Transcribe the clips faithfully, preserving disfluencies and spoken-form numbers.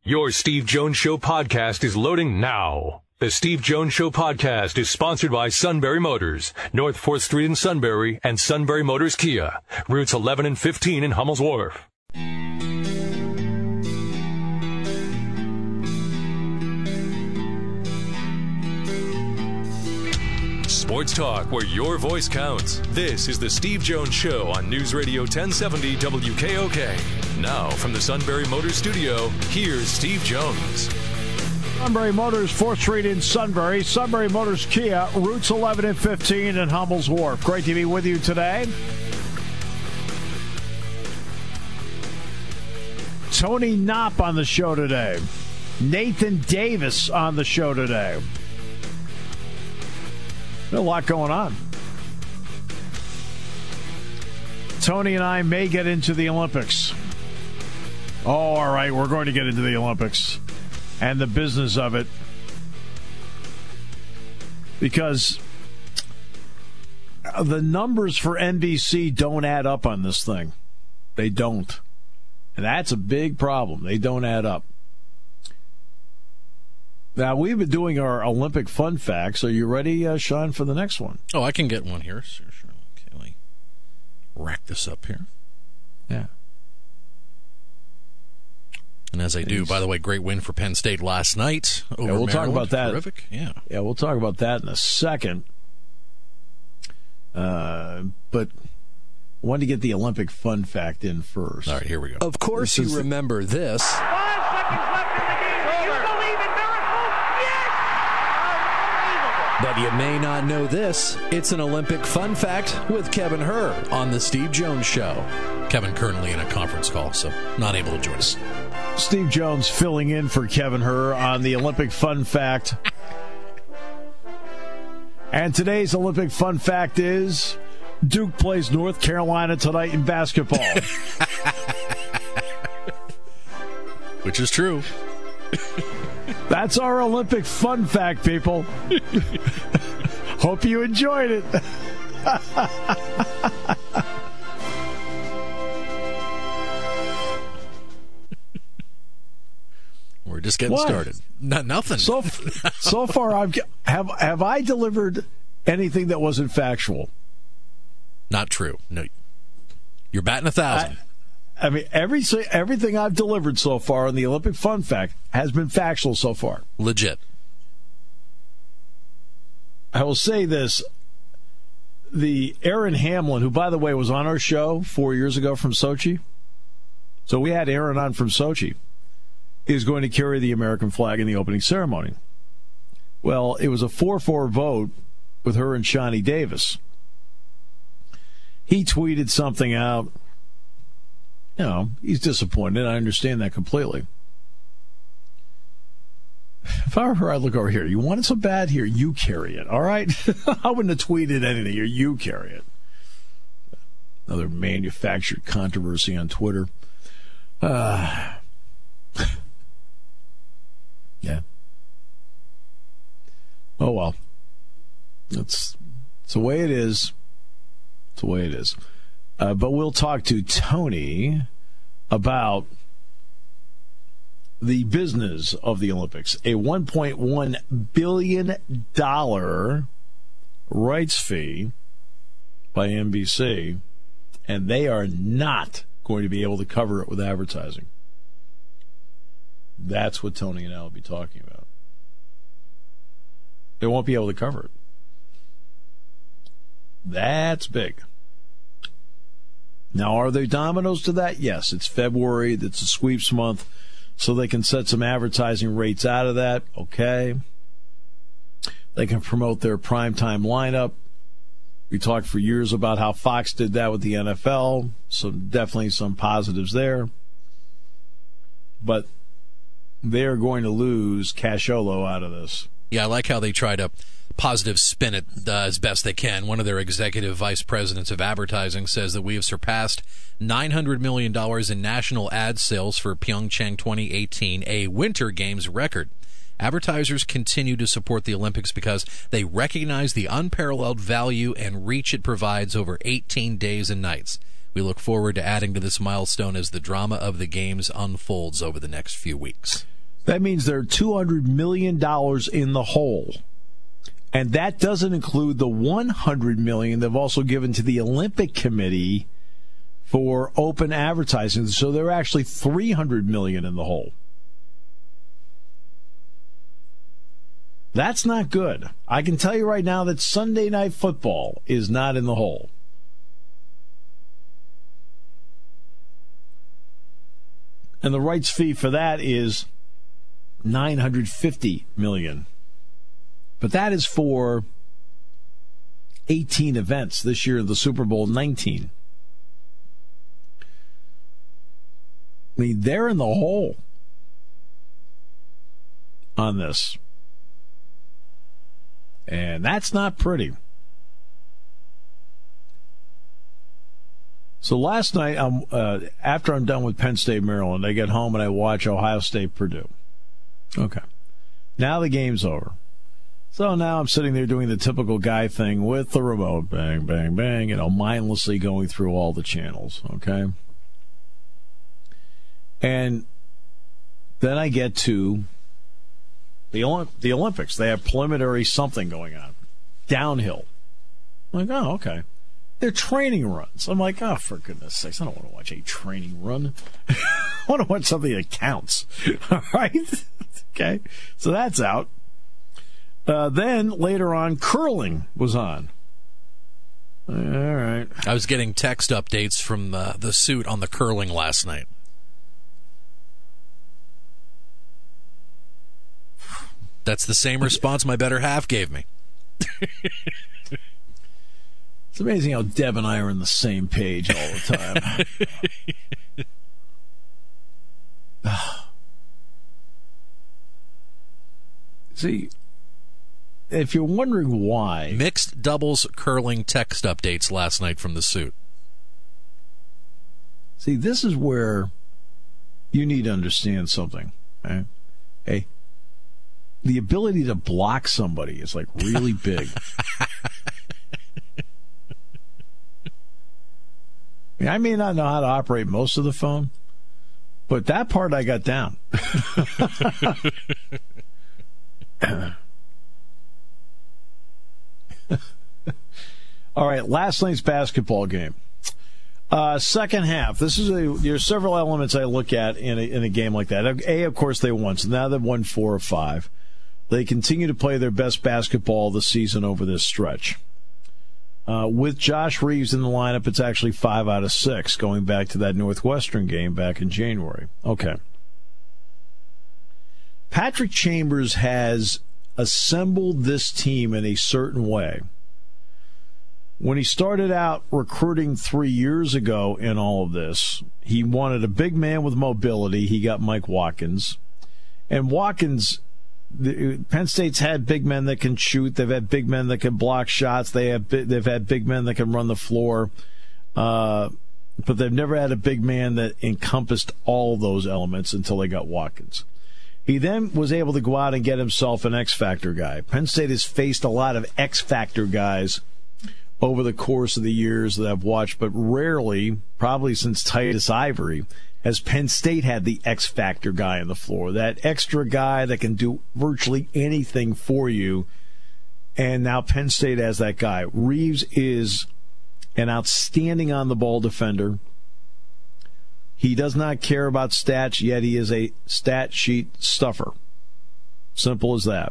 Your Steve Jones Show podcast is loading now. The Steve Jones Show podcast is sponsored by Sunbury Motors, North fourth Street in Sunbury, and Sunbury Motors Kia, routes eleven and fifteen in Hummel's Wharf. Sports talk where your voice counts. This is the Steve Jones Show on News Radio ten seventy W K O K. Now, from the Sunbury Motors studio, here's Steve Jones. Sunbury Motors, fourth Street in Sunbury. Sunbury Motors Kia, routes eleven and fifteen in Hummel's Wharf. Great to be with you today. Tony Knopp on the show today. Nathan Davis on the show today. A lot going on. Tony and I may get into the Olympics. Oh, all right, we're going to get into the Olympics and the business of it. Because the numbers for N B C don't add up on this thing. They don't. And that's a big problem. They don't add up. Now, we've been doing our Olympic fun facts. Are you ready, uh, Sean, for the next one? Oh, I can get one here. Sure, sure. Okay, let me rack this up here. Yeah. And as I do, Thanks. By the way, great win for Penn State last night over yeah, we'll Maryland. talk about that. Terrific. Yeah. Yeah, we'll talk about that in a second. Uh, but I wanted to get the Olympic fun fact in first. All right, here we go. Of course this you remember the... this. Five seconds left in the game. Do you believe in miracles? Yes! Unbelievable. But you may not know this. It's an Olympic fun fact with Kevin Herr on the Steve Jones Show. Kevin currently in a conference call, so not able to join us. Steve Jones filling in for Kevin Herr on the Olympic fun fact. And today's Olympic fun fact is Duke plays North Carolina tonight in basketball. Which is true. That's our Olympic fun fact, people. Hope you enjoyed it. We're just getting what? started. No, nothing. So, so far, I've have have I delivered anything that wasn't factual? Not true. No, you're batting a thousand. I, I mean, every everything I've delivered so far on the Olympic fun fact has been factual so far. Legit. I will say this: the Aaron Hamlin, who by the way was on our show four years ago from Sochi, so we had Aaron on from Sochi, is going to carry the American flag in the opening ceremony. Well, it was a four four vote with her and Shani Davis. He tweeted something out. You know, he's disappointed. I understand that completely. If I were her, I'd look over here. You want it so bad? Here, you carry it, all right? I wouldn't have tweeted anything. Here, you carry it. Another manufactured controversy on Twitter. Uh, yeah. Oh, well. It's, it's the way it is. It's the way it is. Uh, but we'll talk to Tony about the business of the Olympics. A one point one billion dollars rights fee by N B C, and they are not going to be able to cover it with advertising. That's what Tony and I will be talking about. They won't be able to cover it. That's big. Now, are there dominoes to that? Yes, it's February. It's a sweeps month, so they can set some advertising rates out of that. Okay. They can promote their primetime lineup. We talked for years about how Fox did that with the N F L, so definitely some positives there. But they're going to lose cashola out of this. Yeah, I like how they try to positive spin it uh, as best they can. One of their executive vice presidents of advertising says that we have surpassed nine hundred million dollars in national ad sales for Pyeongchang twenty eighteen, a Winter Games record. Advertisers continue to support the Olympics because they recognize the unparalleled value and reach it provides over eighteen days and nights. We look forward to adding to this milestone as the drama of the Games unfolds over the next few weeks. That means they're two hundred million dollars in the hole. And that doesn't include the one hundred million dollars they've also given to the Olympic Committee for open advertising. So they're actually three hundred million dollars in the hole. That's not good. I can tell you right now that Sunday Night Football is not in the hole. And the rights fee for that is nine hundred fifty million dollars. But that is for eighteen events this year, the Super Bowl nineteen. I mean, they're in the hole on this. And that's not pretty. So last night, um, uh, after I'm done with Penn State, Maryland, I get home and I watch Ohio State, Purdue. Okay. Now the game's over. So now I'm sitting there doing the typical guy thing with the remote, bang, bang, bang, you know, mindlessly going through all the channels, okay? And then I get to the Olymp- the Olympics. They have preliminary something going on, downhill. I'm like, oh, okay. They're training runs. I'm like, oh, for goodness sakes, I don't want to watch a training run. I want to watch something that counts, all right? Okay, so that's out. Uh, then, later on, curling was on. All right. I was getting text updates from the, the suit on the curling last night. That's the same response my better half gave me. It's amazing how Deb and I are on the same page all the time. See, if you're wondering why... Mixed doubles curling text updates last night from the suit. See, this is where you need to understand something. Okay? Hey, the ability to block somebody is like really big. I mean, I may not know how to operate most of the phone, but that part I got down. All right, last night's basketball game. Uh, second half. This is a. There's several elements I look at in a, in a game like that. A, of course, they won. So now they've won four or five. They continue to play their best basketball of the season over this stretch. Uh, with Josh Reeves in the lineup, it's actually five out of six, going back to that Northwestern game back in January. Okay. Patrick Chambers has assembled this team in a certain way. When he started out recruiting three years ago in all of this, he wanted a big man with mobility. He got Mike Watkins. And Watkins, the, Penn State's had big men that can shoot. They've had big men that can block shots. They have they've had big men that can run the floor. Uh, but they've never had a big man that encompassed all those elements until they got Watkins. He then was able to go out and get himself an X-Factor guy. Penn State has faced a lot of X-Factor guys over the course of the years that I've watched, but rarely, probably since Titus Ivory, has Penn State had the X-Factor guy on the floor, that extra guy that can do virtually anything for you, and now Penn State has that guy. Reeves is an outstanding on-the-ball defender. He does not care about stats, yet he is a stat sheet stuffer. Simple as that.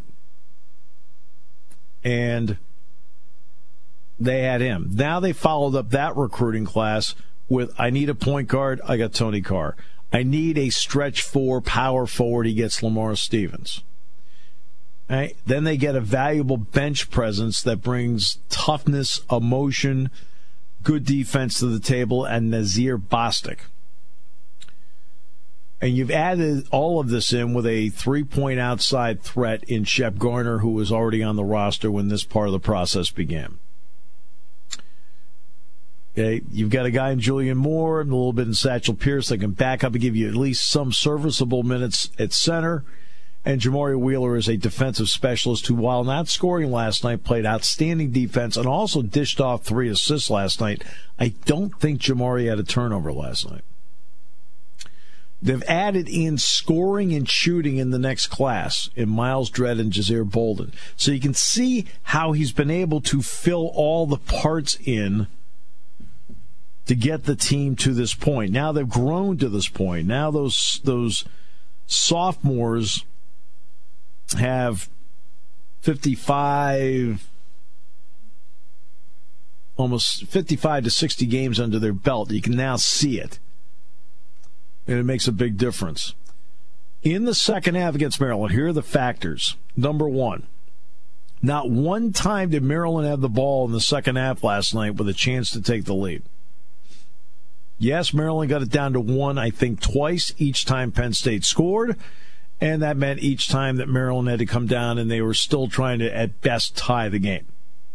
And they had him. Now they followed up that recruiting class with, I need a point guard, I got Tony Carr. I need a stretch four, power forward, he gets Lamar Stevens. Right? Then they get a valuable bench presence that brings toughness, emotion, good defense to the table, and Nazir Bostic. And you've added all of this in with a three-point outside threat in Shep Garner, who was already on the roster when this part of the process began. Okay, you've got a guy in Julian Moore, and a little bit in Satchel Pierce that can back up and give you at least some serviceable minutes at center. And Jamari Wheeler is a defensive specialist who, while not scoring last night, played outstanding defense and also dished off three assists last night. I don't think Jamari had a turnover last night. They've added in scoring and shooting in the next class in Miles Dredd and Jazeer Bolden. So you can see how he's been able to fill all the parts in to get the team to this point. Now they've grown to this point. Now those those sophomores have fifty-five, almost fifty-five to sixty games under their belt. You can now see it. And it makes a big difference. In the second half against Maryland, here are the factors. Number one, not one time did Maryland have the ball in the second half last night with a chance to take the lead. Yes, Maryland got it down to one, I think, twice, each time Penn State scored. And that meant each time that Maryland had to come down and they were still trying to, at best, tie the game.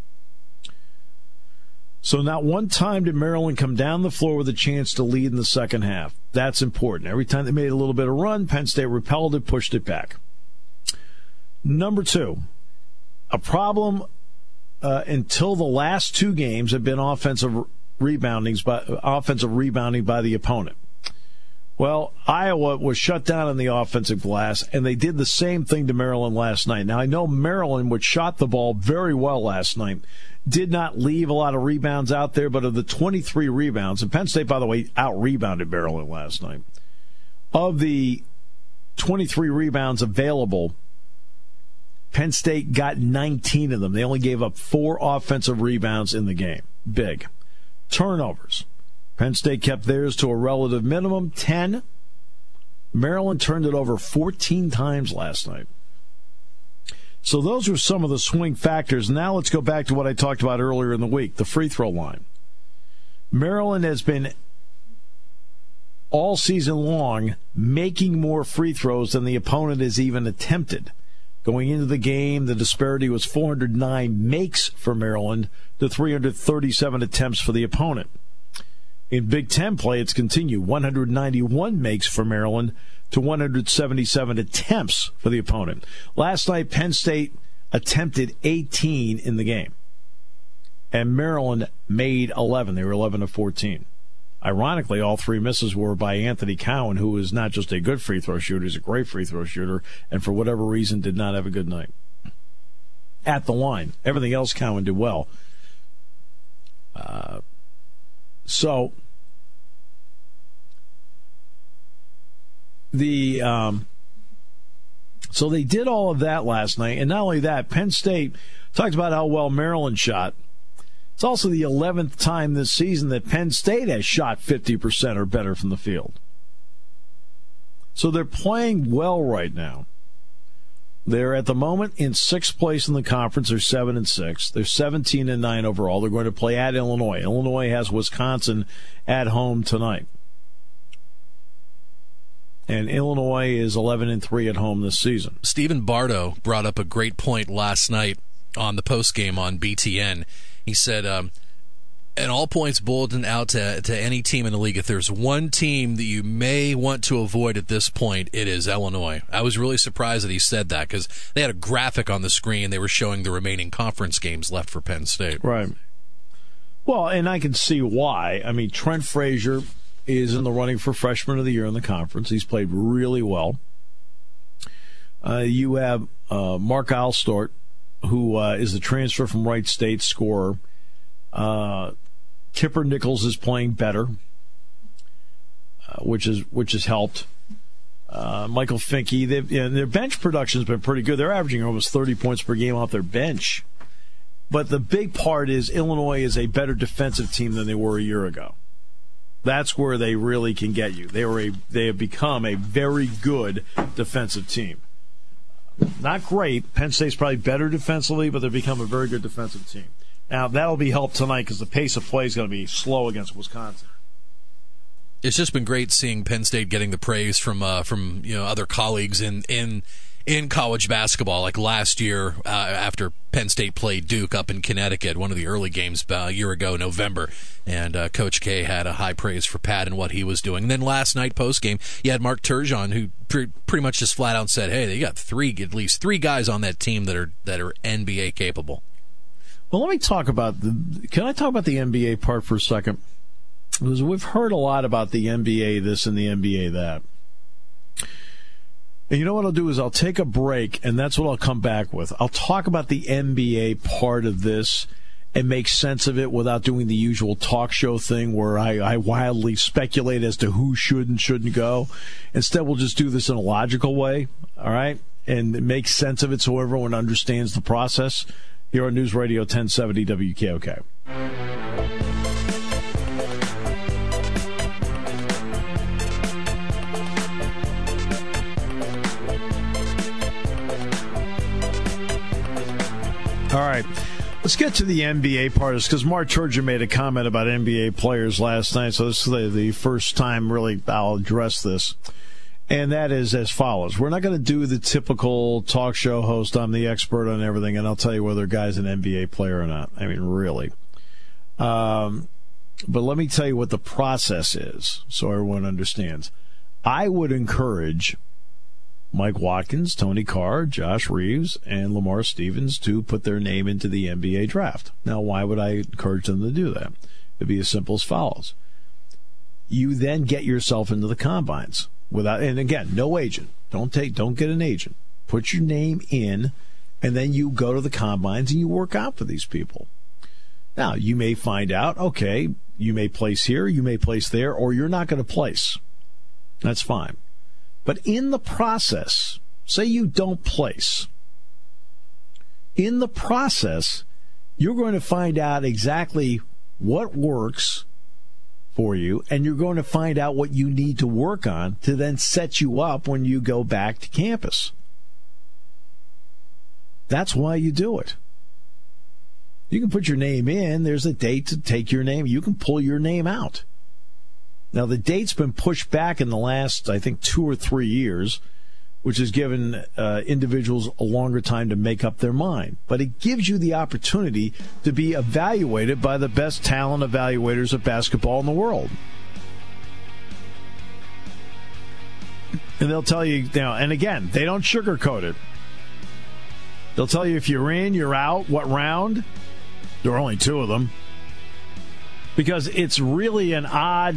So not one time did Maryland come down the floor with a chance to lead in the second half. That's important. Every time they made a little bit of run, Penn State repelled it, pushed it back. Number two, a problem uh, until the last two games have been offensive reboundings by offensive rebounding by the opponent. Well, Iowa was shut down in the offensive glass, and they did the same thing to Maryland last night. Now, I know Maryland, which shot the ball very well last night, did not leave a lot of rebounds out there, but of the twenty-three rebounds, and Penn State, by the way, out-rebounded Maryland last night. Of the twenty-three rebounds available, Penn State got nineteen of them. They only gave up four offensive rebounds in the game. Big. Turnovers. Penn State kept theirs to a relative minimum, ten. Maryland turned it over fourteen times last night. So those were some of the swing factors. Now let's go back to what I talked about earlier in the week, the free throw line. Maryland has been all season long making more free throws than the opponent has even attempted. Going into the game, the disparity was four hundred nine makes for Maryland to three hundred thirty-seven attempts for the opponent. In Big Ten play, it's continued. one hundred ninety-one makes for Maryland to one hundred seventy-seven attempts for the opponent. Last night, Penn State attempted eighteen in the game, and Maryland made eleven. They were eleven to fourteen. Ironically, all three misses were by Anthony Cowan, who is not just a good free throw shooter, he's a great free throw shooter, and for whatever reason did not have a good night. At the line. Everything else Cowan did well. Uh, so, the um, so they did all of that last night, and not only that, Penn State talked about how well Maryland shot. It's also the eleventh time this season that Penn State has shot fifty percent or better from the field. So they're playing well right now. They're at the moment in sixth place in the conference. They're seven and six. They're seventeen and nine overall. They're going to play at Illinois. Illinois has Wisconsin at home tonight. And Illinois is eleven and three at home this season. Stephen Bardo brought up a great point last night on the postgame on B T N. He said, um, an all-points bulletin out to, to any team in the league. If there's one team that you may want to avoid at this point, it is Illinois. I was really surprised that he said that because they had a graphic on the screen. They were showing the remaining conference games left for Penn State. Right. Well, and I can see why. I mean, Trent Frazier is in the running for Freshman of the Year in the conference. He's played really well. Uh, you have uh, Mark Alstort, who uh, is the transfer from Wright State scorer. Uh, Kipper Nichols is playing better, uh, which is which has helped. Uh, Michael Finke, they've, you know, their bench production has been pretty good. They're averaging almost thirty points per game off their bench. But the big part is Illinois is a better defensive team than they were a year ago. That's where they really can get you. They were a, they have become a very good defensive team. Not great. Penn State's probably better defensively, but they've become a very good defensive team. Now, that'll be helped tonight because the pace of play is going to be slow against Wisconsin. It's just been great seeing Penn State getting the praise from uh, from you know other colleagues in in in college basketball. Like last year, uh, after Penn State played Duke up in Connecticut, one of the early games uh, a year ago, November, and uh, Coach K had a high praise for Pat and what he was doing. And then last night, post game, you had Mark Turgeon, who pre- pretty much just flat out said, "Hey, they got three, at least three guys on that team that are that are N B A capable." Well, let me talk about the. Can I talk about the N B A part for a second? Because we've heard a lot about the N B A this and the N B A that. And you know what I'll do is I'll take a break, and that's what I'll come back with. I'll talk about the N B A part of this and make sense of it without doing the usual talk show thing where I, I wildly speculate as to who should and shouldn't go. Instead, we'll just do this in a logical way, all right, and make sense of it so everyone understands the process here on News Radio ten seventy W K O K. All right. Let's get to the N B A part of this, because Mark Turgeon made a comment about N B A players last night, so this is the, the first time really I'll address this. And that is as follows. We're not going to do the typical talk show host, I'm the expert on everything, and I'll tell you whether a guy's an N B A player or not. I mean, really. Um, but let me tell you what the process is so everyone understands. I would encourage Mike Watkins, Tony Carr, Josh Reeves, and Lamar Stevens to put their name into the N B A draft. Now, why would I encourage them to do that? It'd be as simple as follows. You then get yourself into the combines without, and again, no agent. Don't take, don't get an agent. Put your name in, and then you go to the combines and you work out for these people. Now, you may find out, okay, you may place here, you may place there, or you're not going to place. That's fine. But in the process, say you don't place. In the process, you're going to find out exactly what works for you, and you're going to find out what you need to work on to then set you up when you go back to campus. That's why you do it. You can put your name in. There's a date to take your name. You can pull your name out. Now, the date's been pushed back in the last, I think, two or three years, which has given uh, individuals a longer time to make up their mind. But it gives you the opportunity to be evaluated by the best talent evaluators of basketball in the world. And they'll tell you, you know, and again, they don't sugarcoat it. They'll tell you if you're in, you're out, what round. There are only two of them. Because it's really an odd...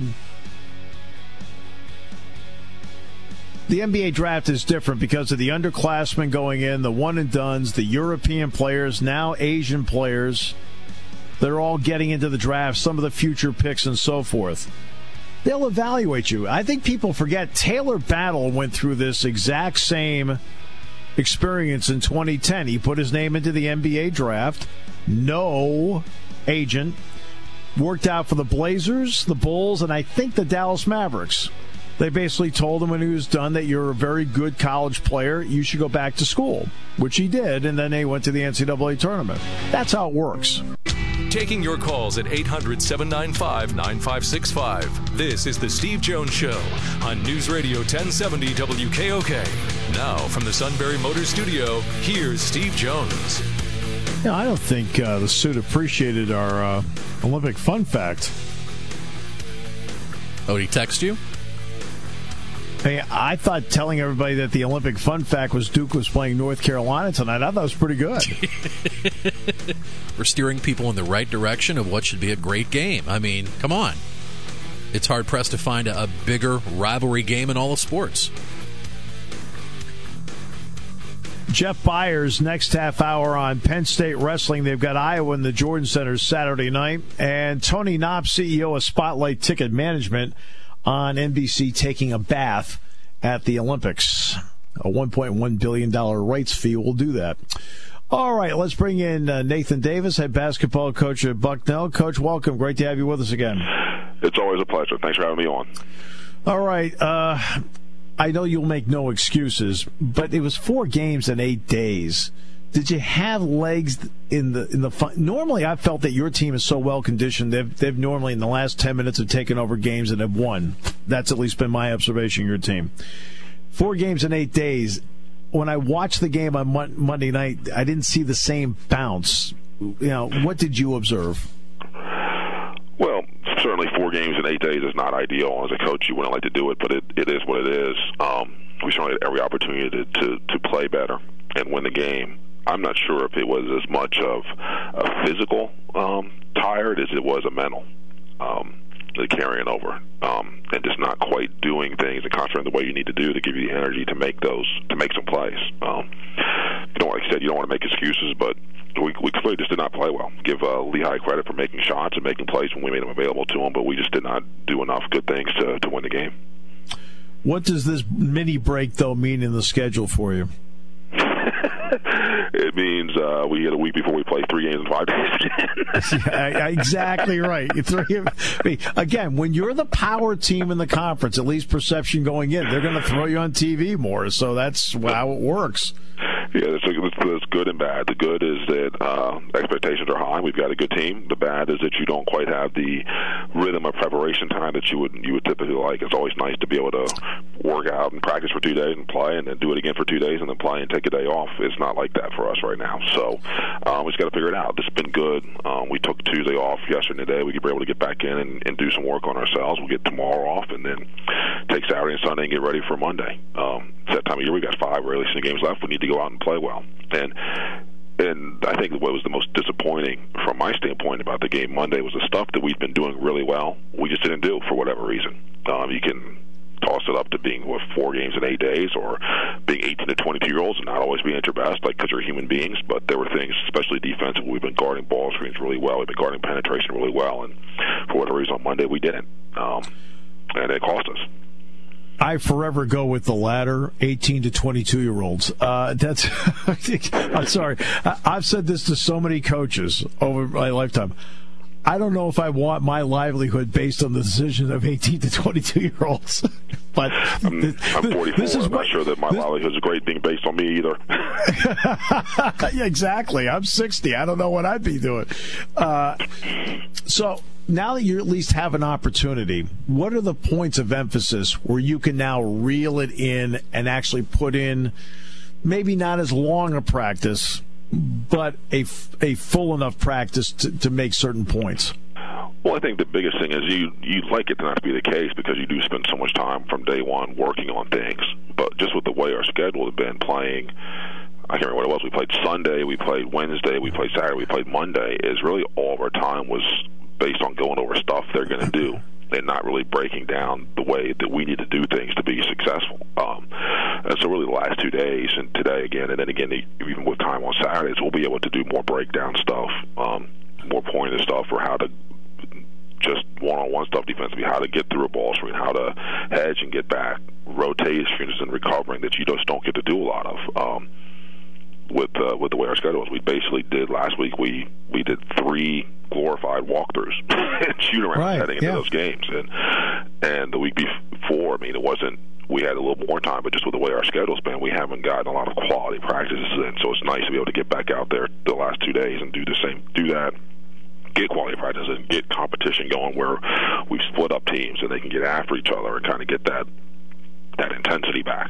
The N B A draft is different because of the underclassmen going in, the one-and-dones, the European players, now Asian players. They're all getting into the draft, some of the future picks and so forth. They'll evaluate you. I think people forget Taylor Battle went through this exact same experience in twenty ten. He put his name into the N B A draft. No agent. Worked out for the Blazers, the Bulls, and I think the Dallas Mavericks. They basically told him when he was done that you're a very good college player. You should go back to school, which he did, and then they went to the N C double A tournament. That's how it works. Taking your calls at eight hundred, seven nine five, nine five six five. This is The Steve Jones Show on News Radio ten seventy W K O K. Now, from the Sunbury Motors Studio, here's Steve Jones. Yeah, I don't think uh, the suit appreciated our uh, Olympic fun fact. Oh, did he text you? Hey, I thought telling everybody that the Olympic fun fact was Duke was playing North Carolina tonight, I thought that was pretty good. We're steering people in the right direction of what should be a great game. I mean, come on. It's hard-pressed to find a, a bigger rivalry game in all of sports. Jeff Byers, next half hour on Penn State Wrestling. They've got Iowa in the Jordan Center Saturday night. And Tony Knopp, C E O of Spotlight Ticket Management, on N B C taking a bath at the Olympics. A one point one billion dollars rights fee will do that. All right, let's bring in uh, Nathan Davis, head basketball coach at Bucknell. Coach, welcome. Great to have you with us again. It's always a pleasure. Thanks for having me on. All right. Uh, I know you'll make no excuses, but it was four games in eight days. Did you have legs in the in the fun? Normally, I've felt that your team is so well conditioned. They've they've normally in the last ten minutes have taken over games and have won. That's at least been my observation. Your team, four games in eight days. When I watched the game on Mon- Monday night, I didn't see the same bounce. You know, what did you observe? Well, certainly four games in eight days is not ideal. As a coach, you wouldn't like to do it, but it, it is what it is. Um, we certainly had every opportunity to, to to play better and win the game. I'm not sure if it was as much of a physical um, tired as it was a mental. Um, the carrying over, um, and just not quite doing things and concentrating the way you need to do to give you the energy to make those to make some plays. Um, you know, like I said, you don't want to make excuses, but we, we clearly just did not play well. Give uh, Lehigh credit for making shots and making plays when we made them available to him, but we just did not do enough good things to, to win the game. What does this mini break, though, mean in the schedule for you? It means uh, we get a week before we play three games in five days. Yeah, exactly right. Three, I mean, again, when you're the power team in the conference, at least perception going in, they're going to throw you on T V more. So that's how it works. Yeah, that's, that's good and bad. The good is that uh, expectations are high. We've got a good team. The bad is that you don't quite have the rhythm of preparation time that you would you would typically like. It's always nice to be able to work out and practice for two days and play, and then do it again for two days and then play and take a day off. It's not like that for us right now. So um, we just got to figure it out. This has been good. Um, we took Tuesday off yesterday and today. We were able to get back in and, and do some work on ourselves. We'll get tomorrow off and then take Saturday and Sunday and get ready for Monday. Um, it's that time of year. We got five early season games left. We need to go out and play well. And and I think what was the most disappointing from my standpoint about the game Monday was the stuff that we'd been doing really well. We just didn't do for whatever reason. Um, you can toss it up to being, what, four games in eight days or being eighteen to twenty-two-year-olds and not always being at your best, like, because you're human beings. But there were things, especially defensively, we've been guarding ball screens really well. We've been guarding penetration really well. And for whatever reason on Monday we didn't. Um, and it cost us. I forever go with the latter, eighteen to twenty-two-year-olds. Uh, that's. I'm sorry. I, I've said this to so many coaches over my lifetime. I don't know if I want my livelihood based on the decision of eighteen to twenty-two-year-olds. But I'm, th- I'm forty-four. This is I'm what, not sure that my this, livelihood is great being based on me either. Yeah, exactly. I'm sixty. I don't know what I'd be doing. Uh, so now that you at least have an opportunity, what are the points of emphasis where you can now reel it in and actually put in maybe not as long a practice, but a, a full enough practice to, to make certain points? Well, I think the biggest thing is you you'd like it to not to be the case because you do spend so much time from day one working on things. But just with the way our schedule had been playing, I can't remember what it was. We played Sunday, we played Wednesday, we played Saturday, we played Monday. Is really all of our time was based on going over stuff they're going to do and not really breaking down the way that we need to do things to be successful. Um, and so really the last two days and today again, and then again even with time on Saturdays, we'll be able to do more breakdown stuff, um, more pointed stuff for how to just one-on-one stuff defensively, how to get through a ball screen, how to hedge and get back, rotations and recovering that you just don't get to do a lot of. Um, with uh, with the way our schedule is, we basically did last week. We we did three glorified walkthroughs and shoot around right, heading into yeah. those games, and and the week before, I mean, it wasn't. We had a little more time, but just with the way our schedule's been, we haven't gotten a lot of quality practices in. So it's nice to be able to get back out there the last two days and do the same, do that. Get quality practice and get competition going where we've split up teams and they can get after each other and kind of get that that intensity back.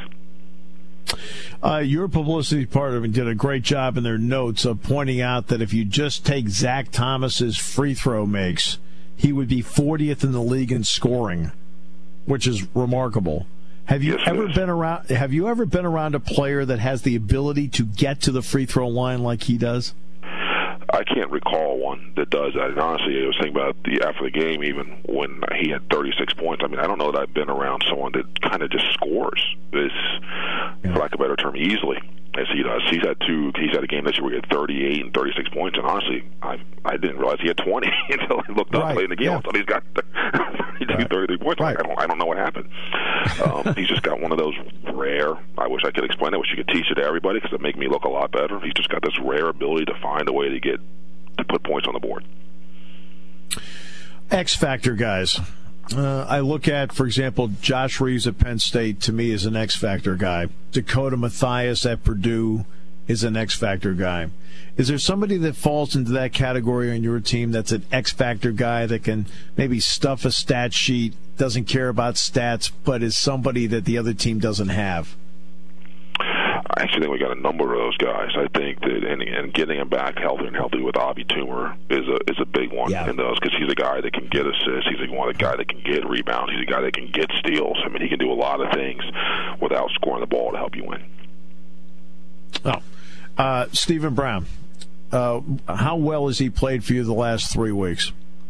Uh, your publicity part of it did a great job in their notes of pointing out that if you just take Zach Thomas's free throw makes, he would be fortieth in the league in scoring, which is remarkable. Have you yes, ever been around? Have you ever been around a player that has the ability to get to the free throw line like he does? I can't recall one that does that. And honestly, I was thinking about the after the game, even when he had thirty-six points. I mean, I don't know that I've been around someone that kind of just scores this, yeah. for lack of a better term, easily as he does. He's had two. He's had a game this year where he had thirty-eight and thirty-six points. And honestly, I I didn't realize he had twenty until I looked up right. late in the game. Yeah. I thought he's got thirty-two, right. thirty-three points. Right. I don't I don't know what happened. Um, he's just got one of those rare. I wish I could explain it. I wish you could teach it to everybody because it'd make me look a lot better. He's just got this rare ability to find a way to get to put points on the board. X Factor guys. Uh, I look at, for example, Josh Reeves at Penn State, to me, is an X Factor guy. Dakota Mathias at Purdue is an X Factor guy. Is there somebody that falls into that category on your team that's an X Factor guy that can maybe stuff a stat sheet, doesn't care about stats, but is somebody that the other team doesn't have? I actually think we got a number of those guys. I think that and, and getting him back healthy and healthy with Abi Toomer is a is a big one yeah. in those because he's a guy that can get assists. He's a, one a guy that can get rebounds. He's a guy that can get steals. I mean, he can do a lot of things without scoring the ball to help you win. Oh, uh, Stephen Brown, uh, how well has he played for you the last three weeks?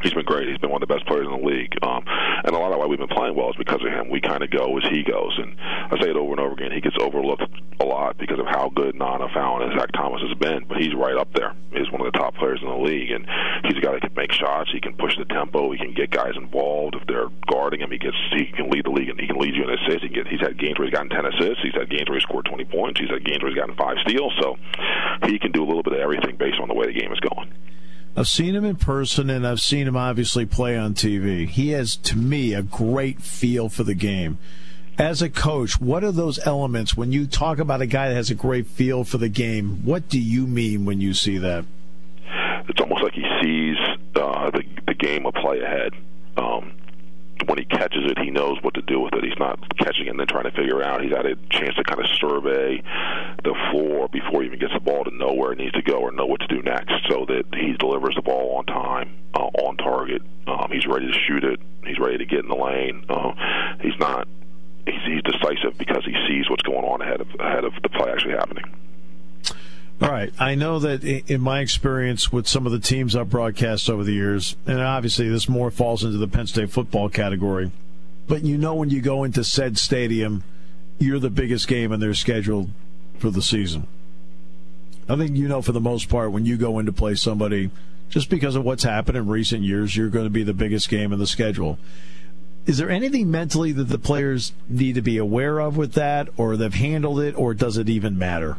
He's been great. He's been one of the best players in the league. Um, and a lot of why we've been playing well is because of him. We kind of go as he goes. And I say it over and over again, he gets overlooked a lot because of how good Nana Fallon and Zach Thomas has been. But he's right up there. He's one of the top players in the league. And he's a guy that can make shots. He can push the tempo. He can get guys involved. If they're guarding him, he gets he can lead the league. And he can lead you in assists. He can get, he's had games where he's gotten ten assists. He's had games where he's scored twenty points. He's had games where he's gotten five steals. So he can do a little bit of everything based on the way the game is going. I've seen him in person, and I've seen him obviously play on T V. He has, to me, a great feel for the game. As a coach, what are those elements when you talk about a guy that has a great feel for the game? What do you mean when you see that? It's almost like he sees uh, the, the game a play ahead. Um, when he catches it, he knows what to do with it. He's not catching it and then trying to figure out. He's had a chance to kind of survey the floor before he even gets the ball to know where it needs to go or know what to do next, so that he delivers the ball on time, uh, on target. Um, he's ready to shoot it. He's ready to get in the lane. Uh, he's not. He's, he's decisive because he sees what's going on ahead of ahead of the play actually happening. All right. I know that in my experience with some of the teams I've broadcast over the years, and obviously this more falls into the Penn State football category, but you know when you go into said stadium, you're the biggest game in their schedule for the season. I think you know for the most part when you go in to play somebody, just because of what's happened in recent years, you're going to be the biggest game in the schedule. Is there anything mentally that the players need to be aware of with that, or they've handled it, or does it even matter?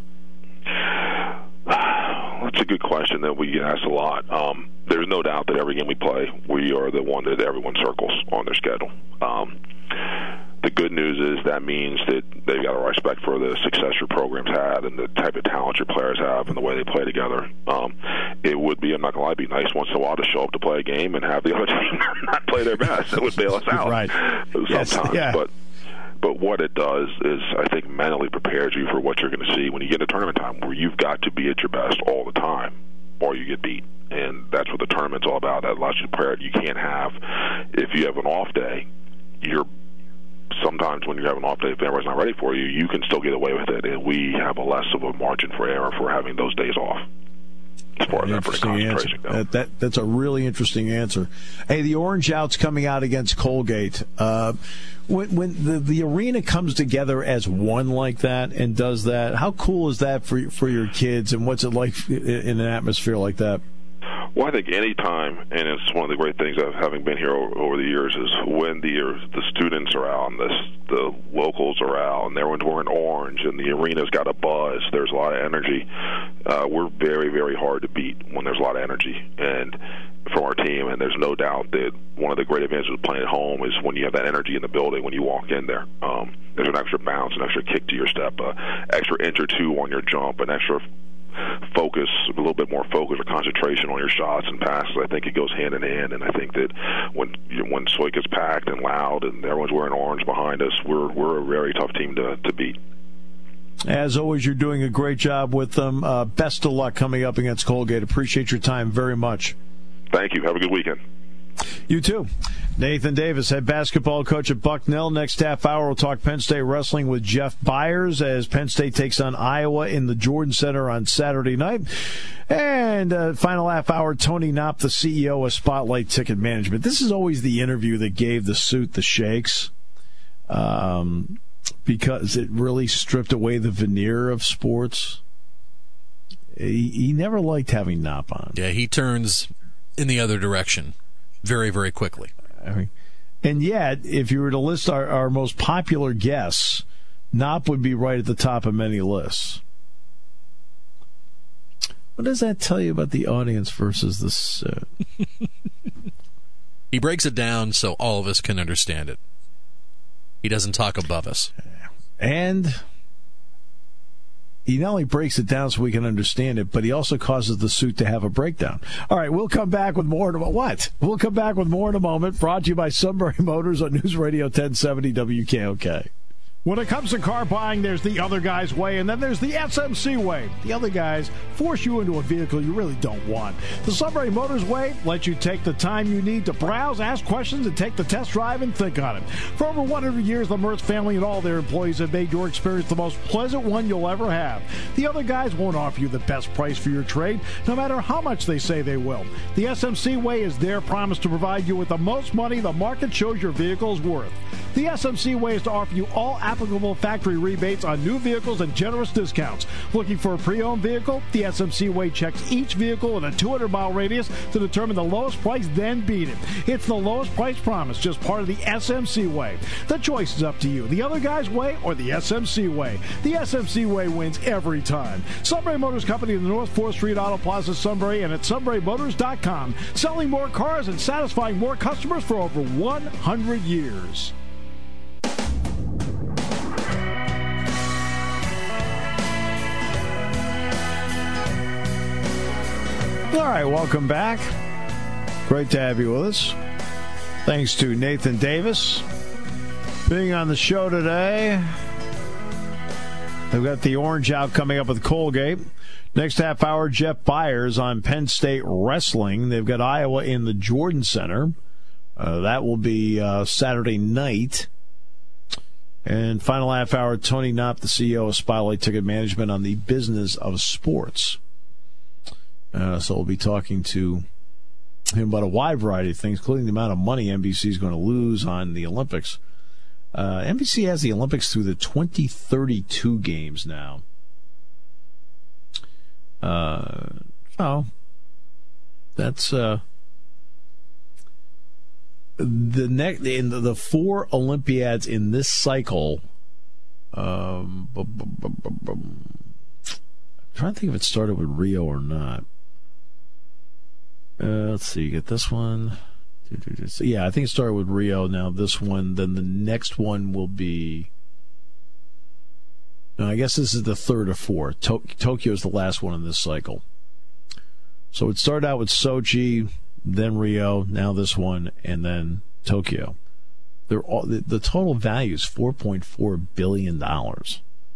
That's a good question that we get asked a lot. Um, there's no doubt that every game we play, we are the one that everyone circles on their schedule. Um, the good news is that means that they've got a respect for the success your program's had and the type of talent your players have and the way they play together. Um, it would be, I'm not going to lie, be nice once in a while to show up to play a game and have the other team not play their best. It would bail us out right. sometimes. Yes, yeah. But But what it does is, I think, mentally prepares you for what you're going to see when you get to tournament time, where you've got to be at your best all the time, or you get beat. And that's what the tournament's all about. That allows you to prepare. You can't have, if you have an off day, you're sometimes when you have an off day, if everybody's not ready for you, you can still get away with it. And we have a less of a margin for error for having those days off. As far as interesting answer. That, that, that's a really interesting answer. Hey, the Orange Out's coming out against Colgate. Uh, when when the, the arena comes together as one like that and does that, how cool is that for for your kids, and what's it like in an atmosphere like that? Well, I think any time, and it's one of the great things of having been here over, over the years, is when the the students are out and the, the locals are out and everyone's wearing orange and the arena's got a buzz, there's a lot of energy. Uh, we're very, very hard to beat when there's a lot of energy and from our team, and there's no doubt that one of the great advantages of playing at home is when you have that energy in the building when you walk in there. Um, there's an extra bounce, an extra kick to your step, an extra inch or two on your jump, an extra focus, a little bit more focus or concentration on your shots and passes. I think it goes hand in hand, and I think that when when Soik is packed and loud and everyone's wearing orange behind us, we're we're a very tough team to, to beat. As always, you're doing a great job with them. Uh, best of luck coming up against Colgate. Appreciate your time very much. Thank you. Have a good weekend. You too. Nathan Davis, head basketball coach at Bucknell. Next half hour, we'll talk Penn State wrestling with Jeff Byers as Penn State takes on Iowa in the Jordan Center on Saturday night. And uh, final half hour, Tony Knopp, the C E O of Spotlight Ticket Management. This is always the interview that gave the suit the shakes, um, because it really stripped away the veneer of sports. He, he never liked having Knopp on. Yeah, he turns in the other direction very, very quickly. I mean, and yet, if you were to list our, our most popular guests, Knopp would be right at the top of many lists. What does that tell you about the audience versus the suit? He breaks it down so all of us can understand it. He doesn't talk above us. And he not only breaks it down so we can understand it, but he also causes the suit to have a breakdown. All right, we'll come back with more in a moment. What? We'll come back with more in a moment. Brought to you by Sunbury Motors on News Radio ten seventy W K O K. When it comes to car buying, there's the other guy's way, and then there's the S M C way. The other guys force you into a vehicle you really don't want. The Sunbury Motors way lets you take the time you need to browse, ask questions, and take the test drive and think on it. For over one hundred years, the Mertz family and all their employees have made your experience the most pleasant one you'll ever have. The other guys won't offer you the best price for your trade, no matter how much they say they will. The S M C way is their promise to provide you with the most money the market shows your vehicle is worth. The S M C way is to offer you all applicable factory rebates on new vehicles and generous discounts. Looking for a pre-owned vehicle? The S M C way checks each vehicle in a two hundred mile radius to determine the lowest price, then beat it. It's the lowest price promise, just part of the S M C way. The choice is up to you. The other guy's way or the S M C way. The S M C way wins every time. Sunbury Motors Company in the North fourth Street Auto Plaza, Sunbury, and at sunbury motors dot com. Selling more cars and satisfying more customers for over one hundred years. All right, welcome back. Great to have you with us. Thanks to Nathan Davis being on the show today. They've got the Orange Out coming up with Colgate. Next half hour, Jeff Byers on Penn State Wrestling. They've got Iowa in the Jordan Center. Uh, that will be uh, Saturday night. And final half hour, Tony Knopp, the C E O of Spotlight Ticket Management, on the business of sports. Uh, so we'll be talking to him about a wide variety of things, including the amount of money N B C is going to lose on the Olympics. Uh, N B C has the Olympics through the twenty thirty-two games now. Uh, oh, that's uh, the next in the, the four Olympiads in this cycle. Um, bu- bu- bu- bu- bu- I'm trying to think if it started with Rio or not. Uh, let's see, you get this one. Yeah, I think it started with Rio. Now this one, then the next one will be. No, I guess this is the third or fourth. To- Tokyo is the last one in this cycle. So it started out with Sochi, then Rio, now this one, and then Tokyo. They're all, the, the total value is four point four billion dollars.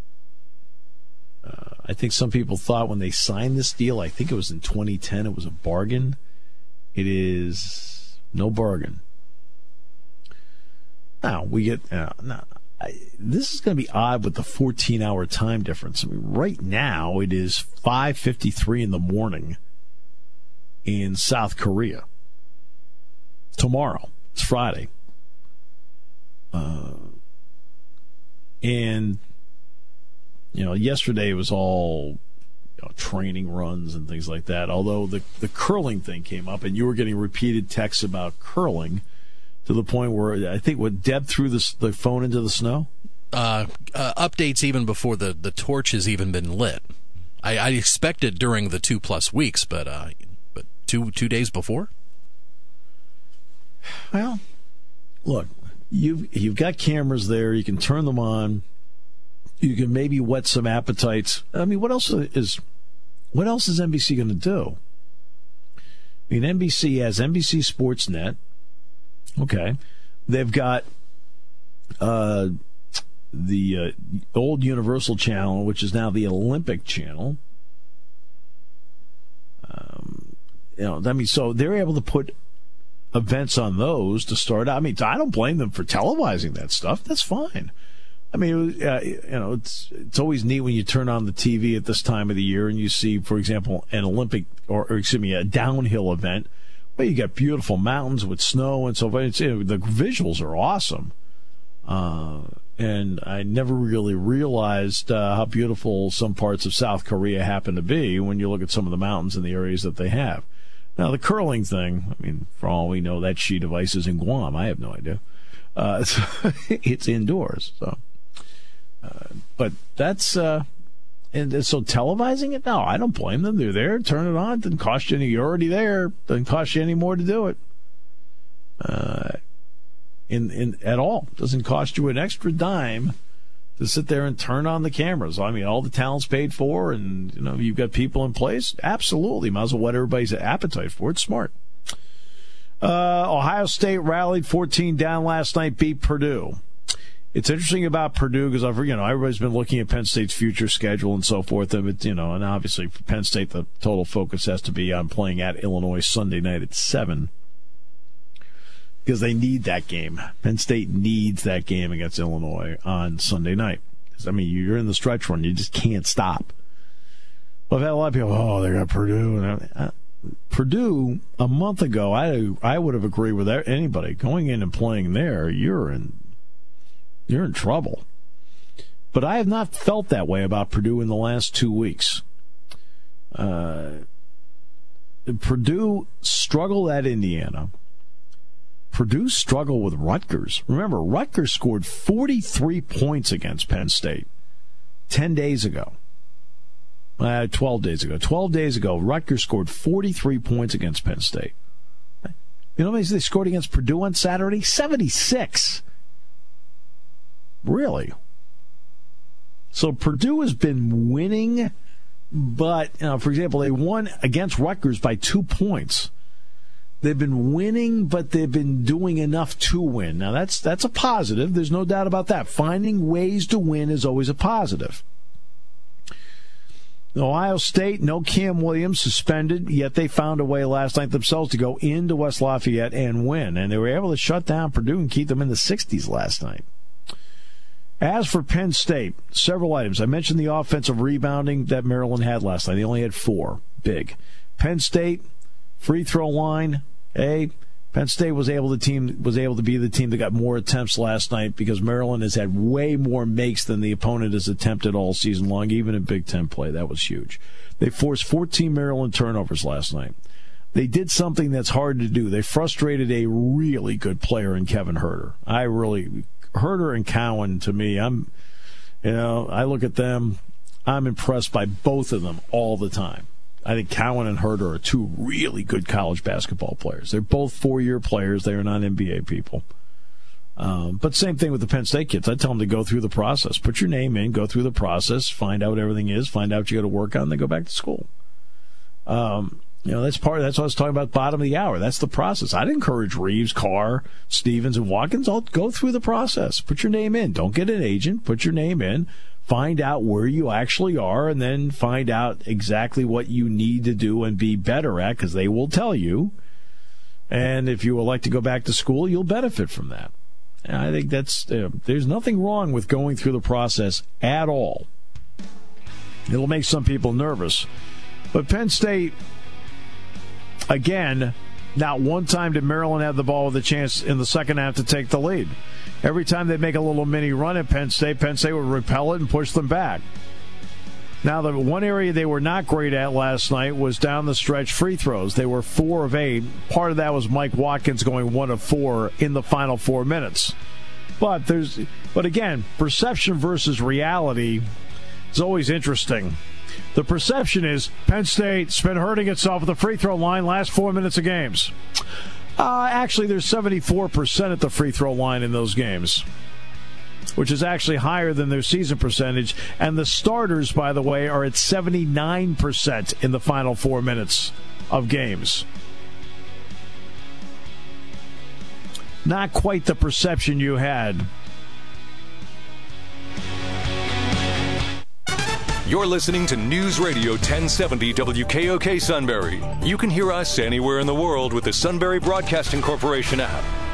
Uh, I think some people thought when they signed this deal, I think it was in twenty ten, it was a bargain. It is no bargain. Now, we get... Uh, now, I, this is going to be odd with the fourteen-hour time difference. I mean, right now, it is five fifty-three in the morning in South Korea. Tomorrow. It's Friday. Uh, and... You know, yesterday it was all you know, training runs and things like that, although the, the curling thing came up, and you were getting repeated texts about curling to the point where I think what Deb threw the, the phone into the snow? Uh, uh, updates even before the, the torch has even been lit. I, I expected during the two-plus weeks, but uh, but two two days before? Well, look, you've, you've got cameras there. You can turn them on. You can maybe whet some appetites. I mean, what else is what else is N B C going to do? I mean, N B C has N B C Sports Net. Okay. They've got uh, the uh, old Universal Channel, which is now the Olympic Channel. Um, you know, I mean, so they're able to put events on those to start out. I mean, I don't blame them for televising that stuff. That's fine. I mean, uh, you know, it's it's always neat when you turn on the T V at this time of the year and you see, for example, an Olympic or, or excuse me, a downhill event where you got beautiful mountains with snow and so forth. It's, you know, the visuals are awesome, uh, and I never really realized uh, how beautiful some parts of South Korea happen to be when you look at some of the mountains and the areas that they have. Now, the curling thing, I mean, for all we know, that sheet of ice is in Guam. I have no idea. Uh, so it's indoors, so. Uh, but that's, uh, and, and so televising it? No, I don't blame them. They're there. Turn it on. Doesn't cost you any. You're already there. Doesn't cost you any more to do it. Uh, in, in, at all. Doesn't cost you an extra dime to sit there and turn on the cameras. I mean, all the talent's paid for and, you know, you've got people in place. Absolutely. Might as well whet everybody's appetite for it. Smart. Uh, Ohio State rallied fourteen down last night, beat Purdue. It's interesting about Purdue because I've, you know, everybody's been looking at Penn State's future schedule and so forth. And it, you know, and obviously for Penn State, the total focus has to be on playing at Illinois Sunday night at seven because they need that game. Penn State needs that game against Illinois on Sunday night. I mean, you're in the stretch run; you just can't stop. Well, I've had a lot of people. Oh, they got Purdue, and uh, Purdue a month ago. I I would have agreed with anybody going in and playing there. You're in. You're in trouble. But I have not felt that way about Purdue in the last two weeks. Uh, Purdue struggled at Indiana. Purdue struggled with Rutgers. Remember, Rutgers scored forty-three points against Penn State ten days ago. Uh, twelve days ago. twelve days ago, Rutgers scored forty-three points against Penn State. You know how many they scored against Purdue on Saturday? seventy-six. Really? So Purdue has been winning, but, you know, for example, they won against Rutgers by two points. They've been winning, but they've been doing enough to win. Now, that's that's a positive. There's no doubt about that. Finding ways to win is always a positive. Ohio State, no Cam Williams, suspended, yet they found a way last night themselves to go into West Lafayette and win. And they were able to shut down Purdue and keep them in the sixties last night. As for Penn State, several items. I mentioned the offensive rebounding that Maryland had last night. They only had four. Big. Penn State, free throw line, A. Penn State was able to team was able to be the team that got more attempts last night because Maryland has had way more makes than the opponent has attempted all season long, even in Big Ten play. That was huge. They forced fourteen Maryland turnovers last night. They did something that's hard to do. They frustrated a really good player in Kevin Huerter. I really... Huerter and Cowan, to me, I'm, you know, I look at them, I'm impressed by both of them all the time. I think Cowan and Huerter are two really good college basketball players. They're both four-year players. They are not N B A people. Um, but same thing with the Penn State kids. I tell them to go through the process. Put your name in, go through the process, find out what everything is, find out what you got to work on, then go back to school. Um, you know, that's part. That's what I was talking about. Bottom of the hour. That's the process. I'd encourage Reeves, Carr, Stevens, and Watkins. All go through the process. Put your name in. Don't get an agent. Put your name in. Find out where you actually are, and then find out exactly what you need to do and be better at, because they will tell you. And if you would like to go back to school, you'll benefit from that. And I think that's uh, there's nothing wrong with going through the process at all. It'll make some people nervous, but Penn State. Again, not one time did Maryland have the ball with a chance in the second half to take the lead. Every time they'd make a little mini run at Penn State, Penn State would repel it and push them back. Now, the one area they were not great at last night was down the stretch free throws. They were four of eight. Part of that was Mike Watkins going one of four in the final four minutes. But there's, but again, perception versus reality is always interesting. The perception is Penn State's been hurting itself at the free throw line last four minutes of games. Uh, actually, there's seventy-four percent at the free throw line in those games, which is actually higher than their season percentage. And the starters, by the way, are at seventy-nine percent in the final four minutes of games. Not quite the perception you had. You're listening to News Radio ten seventy W K O K Sunbury. You can hear us anywhere in the world with the Sunbury Broadcasting Corporation app.